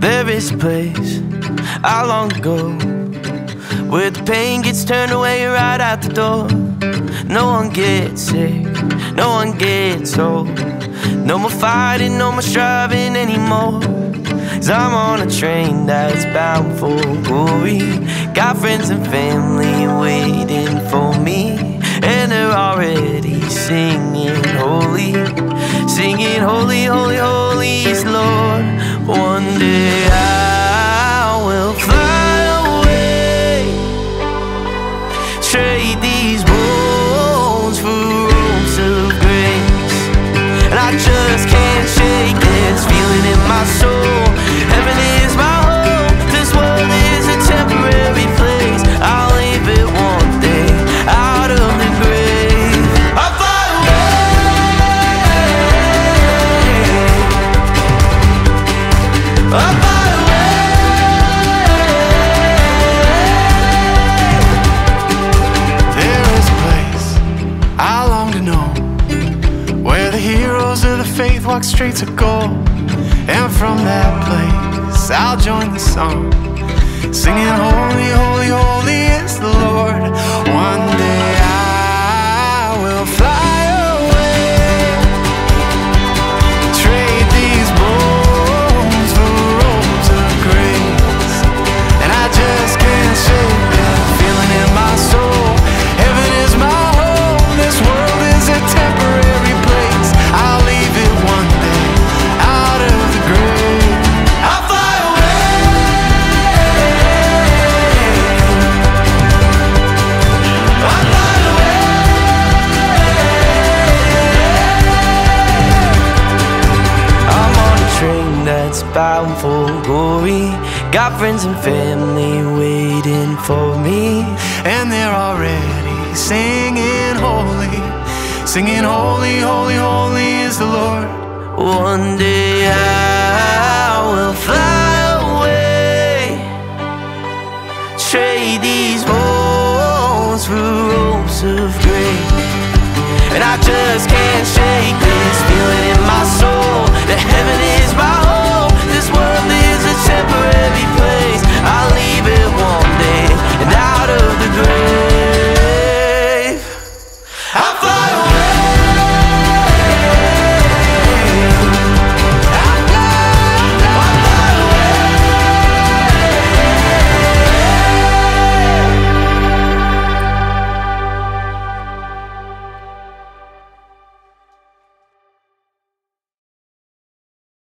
There is a place I long to go where the pain gets turned away right out the door. No one gets sick, no one gets old. No more fighting, no more striving anymore. 'Cause I'm on a train that's bound for glory. Got friends and family waiting for me, and they're already singing holy. Singing holy, holy, holy is the Lord. One day I will fly away, trade these bones for robes of grace. And I just can't shake this feeling in my soul. Heaven is my home, this world is a temporary place. I'll leave it one day out of the grave. I'll fly away, I'll fly away. There is a place I long to know, where the heroes of the faith walk straight to gold. And from that place I'll join the song, singing holy, holy, holy is the Lord. One day I will fly away, trade these bones for robes of grace. And I just can't shake that feeling in my soul. Heaven is my home, this world is a temporary place. I'll leave it one day out of the grave. I'll fly away, I'll fly away. I'm on a train that's bound for glory. Got friends and family waiting for me, And they're already singing holy, singing holy, holy, holy is the Lord. one day I will fly away, trade these bones for robes of grace. And I just can't